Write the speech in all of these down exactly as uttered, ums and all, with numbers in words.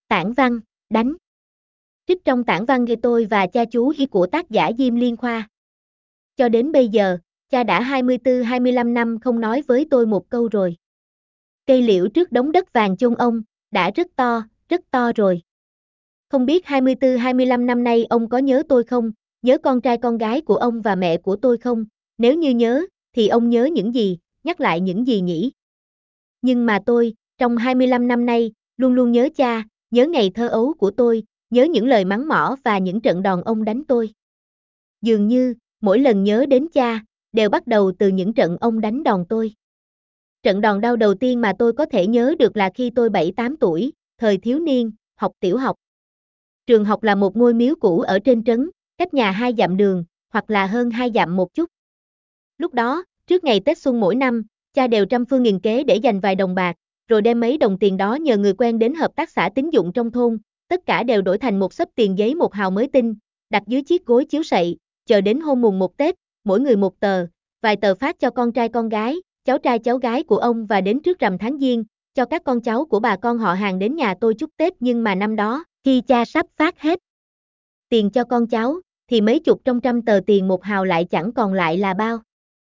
Tản văn, đánh. Trích trong tản văn ghi tôi và cha chú Hi của tác giả Diêm Liên Khoa. Cho đến bây giờ, cha đã hai mươi tư hai mươi lăm năm không nói với tôi một câu rồi. Cây liễu trước đống đất vàng chôn ông, đã rất to, rất to rồi. Không biết hai mươi tư hai mươi lăm năm nay ông có nhớ tôi không, nhớ con trai con gái của ông và mẹ của tôi không? Nếu như nhớ, thì ông nhớ những gì, nhắc lại những gì nhỉ? Nhưng mà tôi, trong hai mươi lăm năm nay, luôn luôn nhớ cha, nhớ ngày thơ ấu của tôi, nhớ những lời mắng mỏ và những trận đòn ông đánh tôi. Dường như, mỗi lần nhớ đến cha, đều bắt đầu từ những trận ông đánh đòn tôi. Trận đòn đau đầu tiên mà tôi có thể nhớ được là khi tôi bảy tám tuổi, thời thiếu niên, học tiểu học. Trường học là một ngôi miếu cũ ở trên trấn, cách nhà hai dặm đường, hoặc là hơn hai dặm một chút. Lúc đó, trước ngày Tết Xuân mỗi năm, cha đều trăm phương nghìn kế để dành vài đồng bạc, rồi đem mấy đồng tiền đó nhờ người quen đến hợp tác xã tín dụng trong thôn, tất cả đều đổi thành một xấp tiền giấy một hào mới tinh, đặt dưới chiếc gối chiếu sậy, chờ đến hôm mùng một Tết, mỗi người một tờ, vài tờ phát cho con trai con gái, cháu trai cháu gái của ông và đến trước rằm tháng Giêng, cho các con cháu của bà con họ hàng đến nhà tôi chúc Tết. Nhưng mà năm đó, khi cha sắp phát hết tiền cho con cháu, thì mấy chục trong trăm tờ tiền một hào lại chẳng còn lại là bao.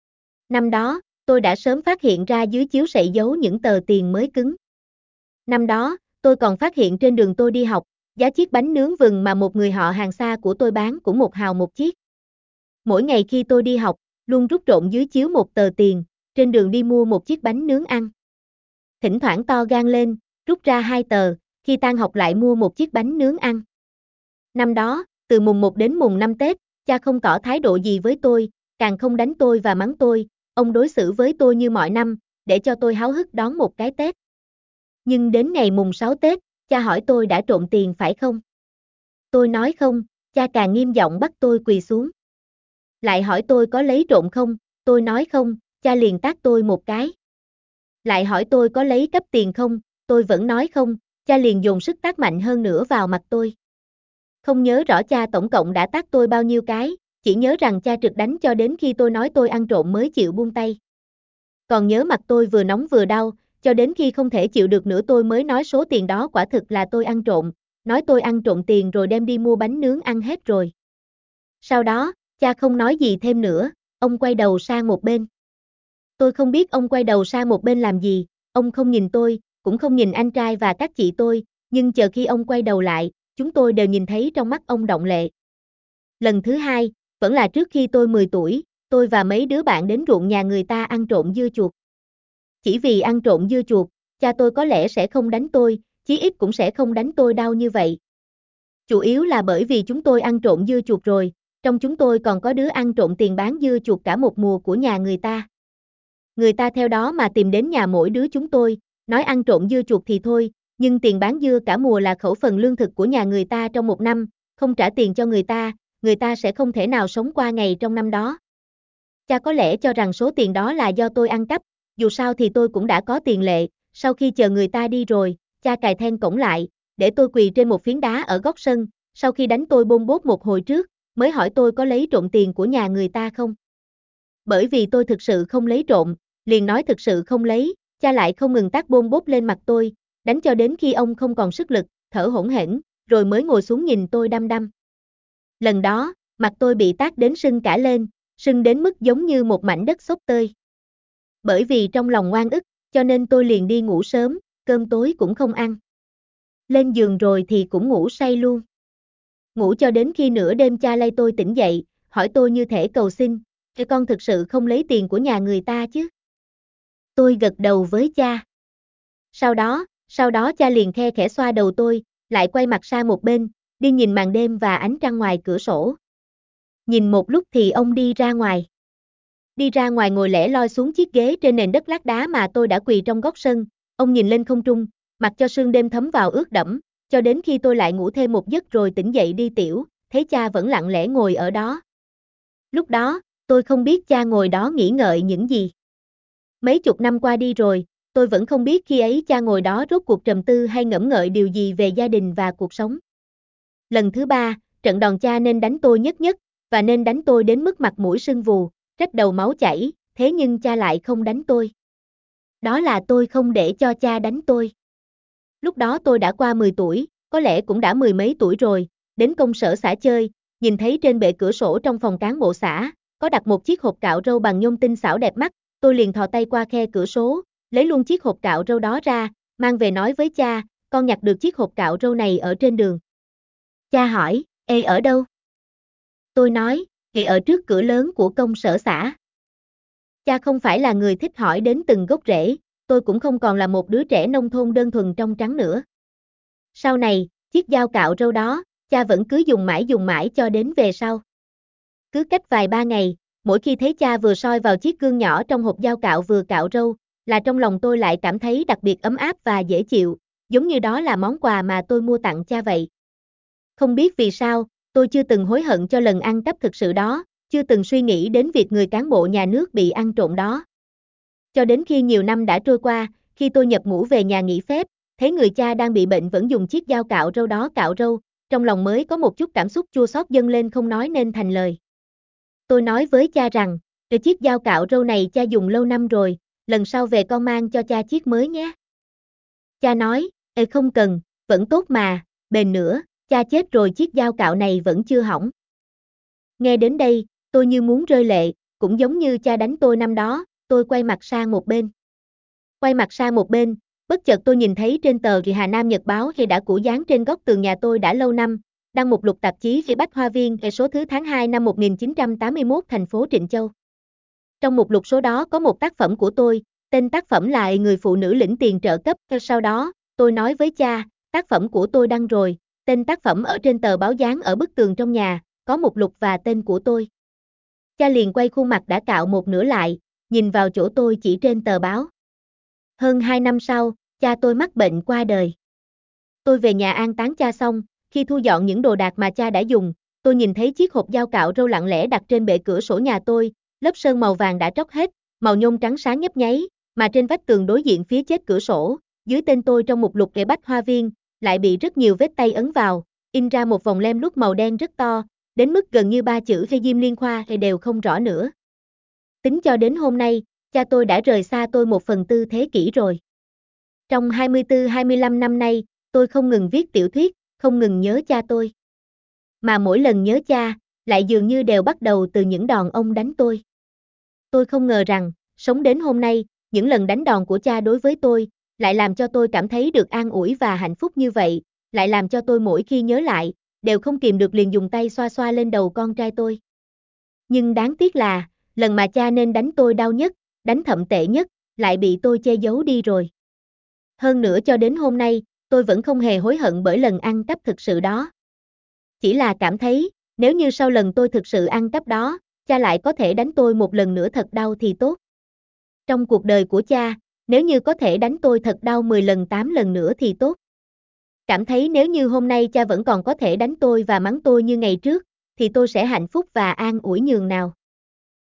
Năm đó, tôi đã sớm phát hiện ra dưới chiếu sậy giấu những tờ tiền mới cứng. Năm đó, tôi còn phát hiện trên đường tôi đi học, giá chiếc bánh nướng vừng mà một người họ hàng xa của tôi bán cũng một hào một chiếc. Mỗi ngày khi tôi đi học, luôn rút trộn dưới chiếu một tờ tiền, trên đường đi mua một chiếc bánh nướng ăn. Thỉnh thoảng to gan lên, rút ra hai tờ, khi tan học lại mua một chiếc bánh nướng ăn. Năm đó, từ mùng một đến mùng năm Tết, cha không tỏ thái độ gì với tôi, càng không đánh tôi và mắng tôi, ông đối xử với tôi như mọi năm, để cho tôi háo hức đón một cái Tết. Nhưng đến ngày mùng sáu Tết, cha hỏi tôi đã trộm tiền phải không? Tôi nói không, cha càng nghiêm giọng bắt tôi quỳ xuống. Lại hỏi tôi có lấy trộm không, tôi nói không, cha liền tát tôi một cái. Lại hỏi tôi có lấy cắp tiền không, tôi vẫn nói không, cha liền dồn sức tát mạnh hơn nữa vào mặt tôi. Không nhớ rõ cha tổng cộng đã tát tôi bao nhiêu cái, chỉ nhớ rằng cha trực đánh cho đến khi tôi nói tôi ăn trộm mới chịu buông tay. Còn nhớ mặt tôi vừa nóng vừa đau, cho đến khi không thể chịu được nữa tôi mới nói số tiền đó quả thực là tôi ăn trộm, nói tôi ăn trộm tiền rồi đem đi mua bánh nướng ăn hết rồi. Sau đó, cha không nói gì thêm nữa, ông quay đầu sang một bên. Tôi không biết ông quay đầu sang một bên làm gì, ông không nhìn tôi, cũng không nhìn anh trai và các chị tôi, nhưng chờ khi ông quay đầu lại, chúng tôi đều nhìn thấy trong mắt ông động lệ. Lần thứ hai, vẫn là trước khi tôi mười tuổi, tôi và mấy đứa bạn đến ruộng nhà người ta ăn trộm dưa chuột. Chỉ vì ăn trộm dưa chuột, cha tôi có lẽ sẽ không đánh tôi, chí ít cũng sẽ không đánh tôi đau như vậy. Chủ yếu là bởi vì chúng tôi ăn trộm dưa chuột rồi, trong chúng tôi còn có đứa ăn trộm tiền bán dưa chuột cả một mùa của nhà người ta. Người ta theo đó mà tìm đến nhà mỗi đứa chúng tôi, nói ăn trộm dưa chuột thì thôi, nhưng tiền bán dưa cả mùa là khẩu phần lương thực của nhà người ta trong một năm, không trả tiền cho người ta, người ta sẽ không thể nào sống qua ngày trong năm đó. Cha có lẽ cho rằng số tiền đó là do tôi ăn cắp, dù sao thì tôi cũng đã có tiền lệ, sau khi chờ người ta đi rồi, cha cài then cổng lại, để tôi quỳ trên một phiến đá ở góc sân, sau khi đánh tôi bôn bốt một hồi trước, mới hỏi tôi có lấy trộm tiền của nhà người ta không. Bởi vì tôi thực sự không lấy trộm, liền nói thực sự không lấy, cha lại không ngừng tát bôn bốt lên mặt tôi, đánh cho đến khi ông không còn sức lực, thở hổn hển, rồi mới ngồi xuống nhìn tôi đăm đăm. Lần đó, mặt tôi bị tát đến sưng cả lên, sưng đến mức giống như một mảnh đất xốp tơi. Bởi vì trong lòng oan ức, cho nên tôi liền đi ngủ sớm, cơm tối cũng không ăn. Lên giường rồi thì cũng ngủ say luôn. Ngủ cho đến khi nửa đêm cha lay tôi tỉnh dậy, hỏi tôi như thể cầu xin, "Cái con thực sự không lấy tiền của nhà người ta chứ?" Tôi gật đầu với cha. Sau đó, sau đó cha liền khe khẽ xoa đầu tôi, lại quay mặt sang một bên, đi nhìn màn đêm và ánh trăng ngoài cửa sổ. Nhìn một lúc thì ông đi ra ngoài. Đi ra ngoài ngồi lẻ loi xuống chiếc ghế trên nền đất lát đá mà tôi đã quỳ trong góc sân, ông nhìn lên không trung, mặc cho sương đêm thấm vào ướt đẫm, cho đến khi tôi lại ngủ thêm một giấc rồi tỉnh dậy đi tiểu, thấy cha vẫn lặng lẽ ngồi ở đó. Lúc đó, tôi không biết cha ngồi đó nghĩ ngợi những gì. Mấy chục năm qua đi rồi, tôi vẫn không biết khi ấy cha ngồi đó rốt cuộc trầm tư hay ngẫm ngợi điều gì về gia đình và cuộc sống. Lần thứ ba, trận đòn cha nên đánh tôi nhất nhất, và nên đánh tôi đến mức mặt mũi sưng vù, rách đầu máu chảy, thế nhưng cha lại không đánh tôi. Đó là tôi không để cho cha đánh tôi. Lúc đó tôi đã qua mười tuổi, có lẽ cũng đã mười mấy tuổi rồi, đến công sở xã chơi, nhìn thấy trên bệ cửa sổ trong phòng cán bộ xã, có đặt một chiếc hộp cạo râu bằng nhôm tinh xảo đẹp mắt, tôi liền thò tay qua khe cửa sổ, lấy luôn chiếc hộp cạo râu đó ra, mang về nói với cha, con nhặt được chiếc hộp cạo râu này ở trên đường. Cha hỏi, ê ở đâu? Tôi nói, thì ở trước cửa lớn của công sở xã. Cha không phải là người thích hỏi đến từng gốc rễ, tôi cũng không còn là một đứa trẻ nông thôn đơn thuần trong trắng nữa. Sau này, chiếc dao cạo râu đó, cha vẫn cứ dùng mãi dùng mãi cho đến về sau. Cứ cách vài ba ngày, mỗi khi thấy cha vừa soi vào chiếc gương nhỏ trong hộp dao cạo vừa cạo râu, là trong lòng tôi lại cảm thấy đặc biệt ấm áp và dễ chịu, giống như đó là món quà mà tôi mua tặng cha vậy. Không biết vì sao, tôi chưa từng hối hận cho lần ăn cắp thực sự đó, chưa từng suy nghĩ đến việc người cán bộ nhà nước bị ăn trộm đó. Cho đến khi nhiều năm đã trôi qua, khi tôi nhập ngũ về nhà nghỉ phép, thấy người cha đang bị bệnh vẫn dùng chiếc dao cạo râu đó cạo râu, trong lòng mới có một chút cảm xúc chua xót dâng lên không nói nên thành lời. Tôi nói với cha rằng, cái chiếc dao cạo râu này cha dùng lâu năm rồi, lần sau về con mang cho cha chiếc mới nhé. Cha nói, ê không cần, vẫn tốt mà, bền nữa, cha chết rồi chiếc dao cạo này vẫn chưa hỏng. Nghe đến đây, tôi như muốn rơi lệ, cũng giống như cha đánh tôi năm đó, tôi quay mặt sang một bên. Quay mặt sang một bên, bất chợt tôi nhìn thấy trên tờ Hà Nam Nhật báo khi đã cũ dán trên góc tường nhà tôi đã lâu năm, đăng một lục tạp chí về Bách Hoa Viên về số thứ tháng hai năm một nghìn chín trăm tám mươi mốt thành phố Trịnh Châu. Trong mục lục số đó có một tác phẩm của tôi, tên tác phẩm là Người phụ nữ lĩnh tiền trợ cấp. Sau đó, tôi nói với cha, tác phẩm của tôi đăng rồi, tên tác phẩm ở trên tờ báo dán ở bức tường trong nhà, có mục lục và tên của tôi. Cha liền quay khuôn mặt đã cạo một nửa lại, nhìn vào chỗ tôi chỉ trên tờ báo. Hơn hai năm sau, cha tôi mắc bệnh qua đời. Tôi về nhà an táng cha xong, khi thu dọn những đồ đạc mà cha đã dùng, tôi nhìn thấy chiếc hộp dao cạo râu lặng lẽ đặt trên bệ cửa sổ nhà tôi, lớp sơn màu vàng đã tróc hết, màu nhôm trắng sáng nhấp nháy, mà trên vách tường đối diện phía chết cửa sổ, dưới tên tôi trong mục lục để Bách Hoa Viên, lại bị rất nhiều vết tay ấn vào, in ra một vòng lem nút màu đen rất to, đến mức gần như ba chữ Khai Diêm Liên Khoa thì đều không rõ nữa. Tính cho đến hôm nay, cha tôi đã rời xa tôi một phần tư thế kỷ rồi. Trong hai mươi tư hai mươi lăm năm nay, tôi không ngừng viết tiểu thuyết, không ngừng nhớ cha tôi. Mà mỗi lần nhớ cha, lại dường như đều bắt đầu từ những đòn ông đánh tôi. Tôi không ngờ rằng, sống đến hôm nay, những lần đánh đòn của cha đối với tôi, lại làm cho tôi cảm thấy được an ủi và hạnh phúc như vậy, lại làm cho tôi mỗi khi nhớ lại, đều không kìm được liền dùng tay xoa xoa lên đầu con trai tôi. Nhưng đáng tiếc là, lần mà cha nên đánh tôi đau nhất, đánh thậm tệ nhất, lại bị tôi che giấu đi rồi. Hơn nữa cho đến hôm nay, tôi vẫn không hề hối hận bởi lần ăn cắp thực sự đó. Chỉ là cảm thấy, nếu như sau lần tôi thực sự ăn cắp đó, cha lại có thể đánh tôi một lần nữa thật đau thì tốt. Trong cuộc đời của cha, nếu như có thể đánh tôi thật đau mười lần tám lần nữa thì tốt. Cảm thấy nếu như hôm nay cha vẫn còn có thể đánh tôi và mắng tôi như ngày trước, thì tôi sẽ hạnh phúc và an ủi nhường nào.